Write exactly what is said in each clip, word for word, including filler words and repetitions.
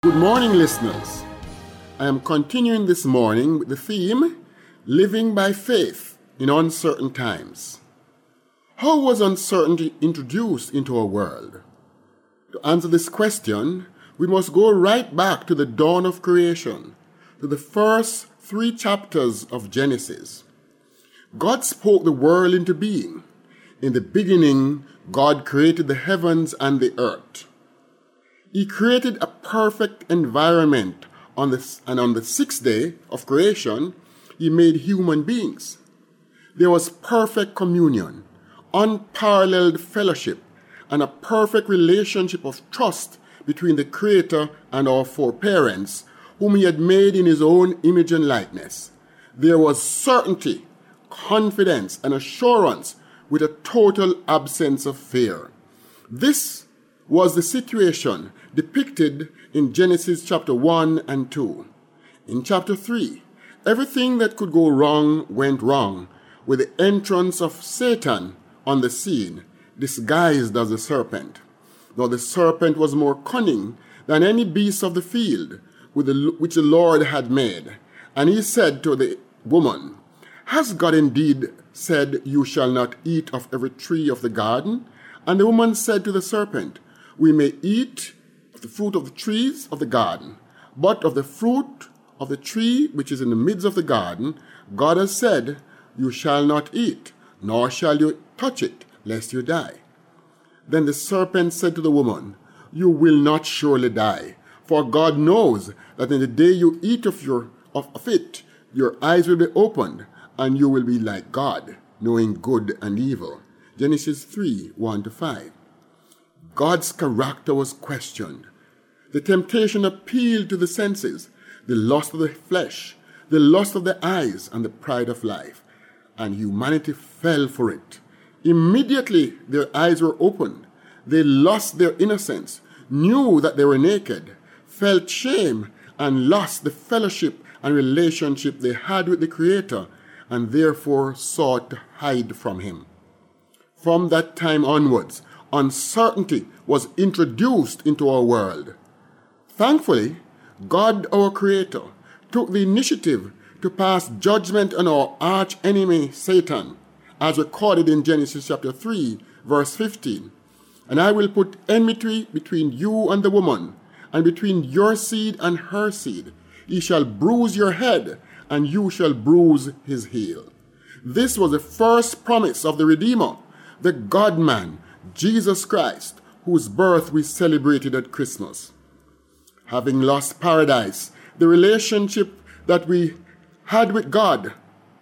Good morning, listeners. I am continuing this morning with the theme, Living by Faith in Uncertain Times. How was uncertainty introduced into our world? To answer this question, we must go right back to the dawn of creation, to the first three chapters of Genesis. God spoke the world into being. In the beginning, God created the heavens and the earth. He created a perfect environment on the, and on the sixth day of creation, he made human beings. There was perfect communion, unparalleled fellowship, and a perfect relationship of trust between the Creator and our four parents, whom he had made in his own image and likeness. There was certainty, confidence, and assurance with a total absence of fear. This was the situation depicted in Genesis chapter one and two. In chapter three, everything that could go wrong went wrong with the entrance of Satan on the scene, disguised as a serpent. Though the serpent was more cunning than any beast of the field with the, which the Lord had made. And he said to the woman, "Has God indeed said, 'You shall not eat of every tree of the garden'?" And the woman said to the serpent, "We may eat of the fruit of the trees of the garden, but of the fruit of the tree which is in the midst of the garden, God has said, 'You shall not eat, nor shall you touch it, lest you die.' Then the serpent said to the woman, 'You will not surely die, for God knows that in the day you eat of, your, of, of it, your eyes will be opened, and you will be like God, knowing good and evil.'" Genesis three, one to five. God's character was questioned. The temptation appealed to the senses, the lust of the flesh, the lust of the eyes, and the pride of life. And humanity fell for it. Immediately their eyes were opened. They lost their innocence, knew that they were naked, felt shame, and lost the fellowship and relationship they had with the Creator, and therefore sought to hide from him. From that time onwards, uncertainty was introduced into our world. Thankfully, God, our Creator, took the initiative to pass judgment on our arch enemy, Satan, as recorded in Genesis chapter three, verse fifteen. "And I will put enmity between you and the woman, and between your seed and her seed. He shall bruise your head, and you shall bruise his heel." This was the first promise of the Redeemer, the God-man, Jesus Christ, whose birth we celebrated at Christmas. Having lost paradise, the relationship that we had with God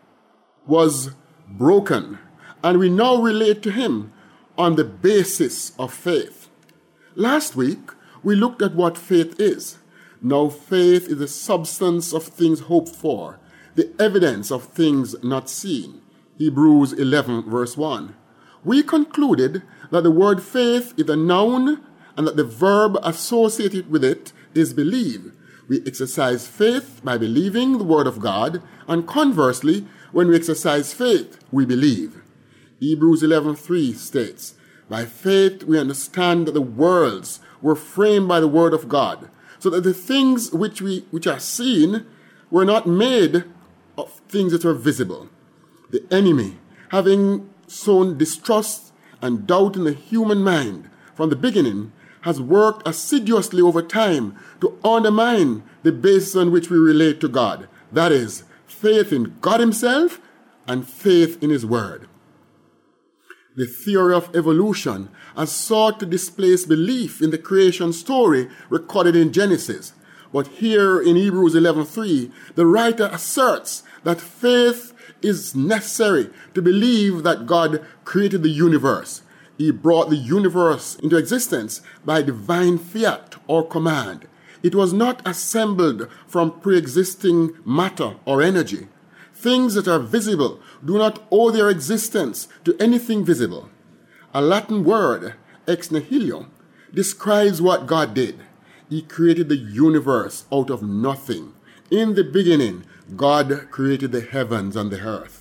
was broken, and we now relate to him on the basis of faith. Last week, we looked at what faith is. Now faith is the substance of things hoped for, the evidence of things not seen. Hebrews eleven, verse one. We concluded that the word faith is a noun and that the verb associated with it is believe. We exercise faith by believing the word of God, and conversely, when we exercise faith, we believe. Hebrews eleven three states, "By faith we understand that the worlds were framed by the word of God, so that the things which we which are seen were not made of things that are visible." The enemy, having sown distrust and doubt in the human mind from the beginning, has worked assiduously over time to undermine the basis on which we relate to God. That is, faith in God himself and faith in his word. The theory of evolution has sought to displace belief in the creation story recorded in Genesis. But here in Hebrews eleven three, the writer asserts that faith is necessary to believe that God created the universe. He brought the universe into existence by divine fiat or command. It was not assembled from pre-existing matter or energy. Things that are visible do not owe their existence to anything visible. A Latin word, ex nihilo, describes what God did. He created the universe out of nothing. In the beginning, God created the heavens and the earth.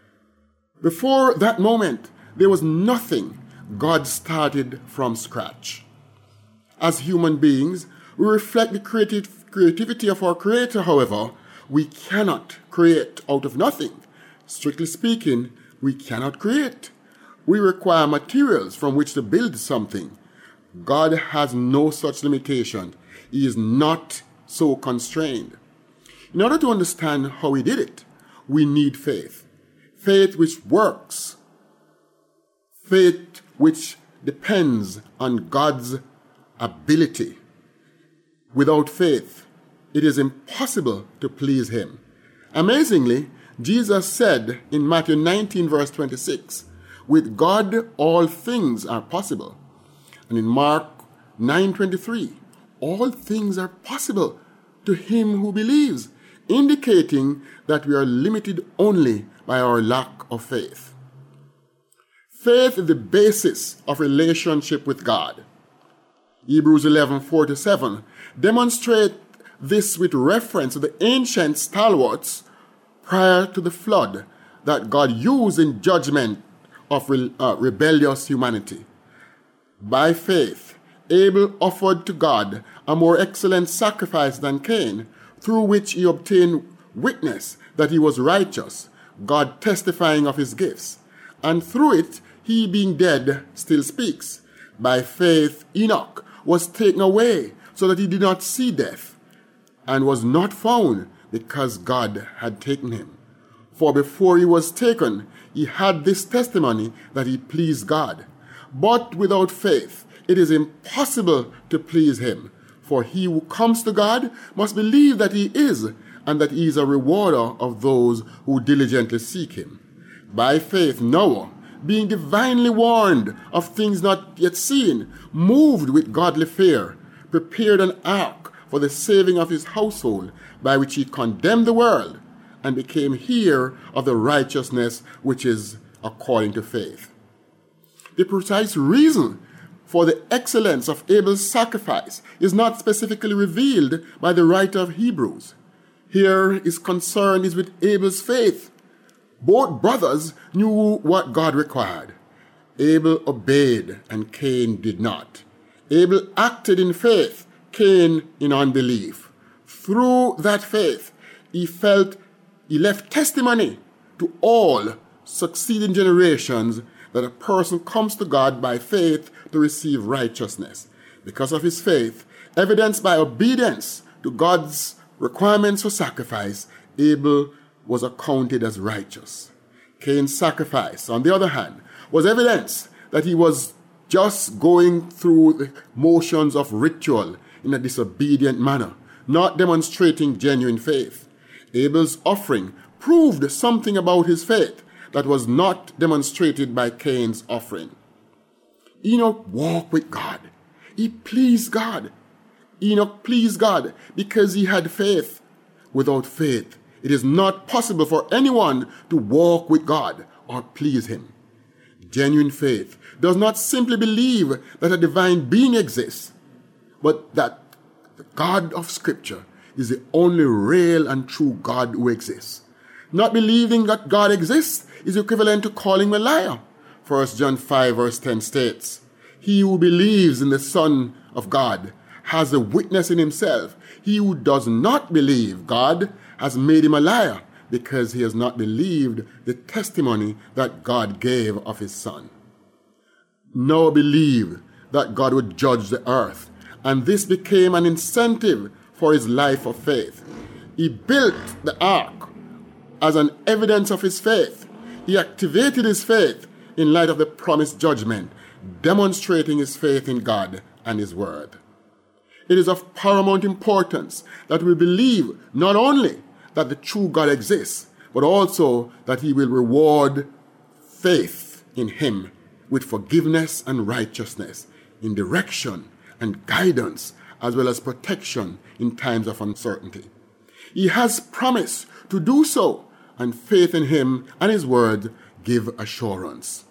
Before that moment, there was nothing. God started from scratch. As human beings, We reflect the creative, creativity of our Creator, however, we cannot create out of nothing. Strictly speaking, we cannot create. We require materials from which to build something. God has no such limitation. He is not so constrained. In order to understand how he did it, we need faith. Faith which works. Faith which depends on God's ability. Without faith, it is impossible to please him. Amazingly, Jesus said in Matthew nineteen, verse twenty-six, with God all things are possible. And in Mark nine twenty-three, all things are possible to him who believes, indicating that we are limited only by our lack of faith. Faith is the basis of relationship with God. Hebrews eleven forty-seven demonstrates this with reference to the ancient stalwarts prior to the flood that God used in judgment of re- uh, rebellious humanity. By faith, Abel offered to God a more excellent sacrifice than Cain, through which he obtained witness that he was righteous, God testifying of his gifts. And through it, he being dead still speaks. By faith, Enoch was taken away so that he did not see death, and was not found because God had taken him. For before he was taken, he had this testimony that he pleased God. But without faith, it is impossible to please him. For he who comes to God must believe that he is, and that he is a rewarder of those who diligently seek him. By faith, Noah, being divinely warned of things not yet seen, moved with godly fear, prepared an ark for the saving of his household, by which he condemned the world, and became heir of the righteousness which is according to faith. The precise reason for the excellence of Abel's sacrifice is not specifically revealed by the writer of Hebrews. Here his concern is with Abel's faith. Both brothers knew what God required. Abel obeyed and Cain did not. Abel acted in faith, Cain in unbelief. Through that faith, he felt he left testimony to all succeeding generations that a person comes to God by faith to receive righteousness. Because of his faith, evidenced by obedience to God's requirements for sacrifice, Abel was accounted as righteous. Cain's sacrifice, on the other hand, was evidence that he was just going through the motions of ritual in a disobedient manner, not demonstrating genuine faith. Abel's offering proved something about his faith that was not demonstrated by Cain's offering. Enoch walked with God. He pleased God. Enoch pleased God because he had faith. Without faith, it is not possible for anyone to walk with God or please him. Genuine faith does not simply believe that a divine being exists, but that the God of Scripture is the only real and true God who exists. Not believing that God exists is equivalent to calling him a liar. First John five verse ten states, he who believes in the Son of God has a witness in himself. He who does not believe God has made him a liar, because he has not believed the testimony that God gave of his Son. Noah believed that God would judge the earth, and this became an incentive for his life of faith. He built the ark as an evidence of his faith. He activated his faith in light of the promised judgment, demonstrating his faith in God and his word. It is of paramount importance that we believe not only that the true God exists, but also that he will reward faith in him with forgiveness and righteousness, in direction and guidance, as well as protection in times of uncertainty. He has promised to do so, and faith in him and his word give assurance.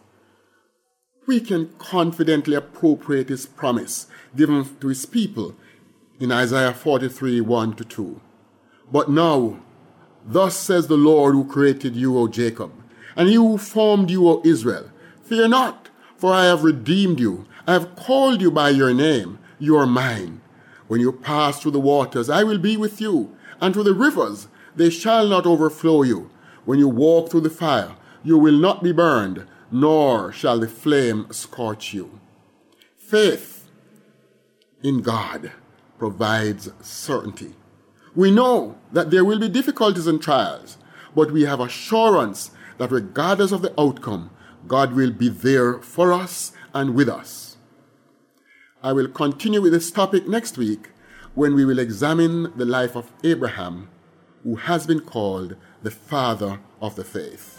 We can confidently appropriate his promise given to his people in Isaiah forty-three, one to two. But now, thus says the Lord who created you, O Jacob, and he who formed you, O Israel, fear not, for I have redeemed you. I have called you by your name. You are mine. When you pass through the waters, I will be with you, and through the rivers, they shall not overflow you. When you walk through the fire, you will not be burned, nor shall the flame scorch you. Faith in God provides certainty. We know that there will be difficulties and trials, but we have assurance that regardless of the outcome, God will be there for us and with us. I will continue with this topic next week when we will examine the life of Abraham, who has been called the father of the faith.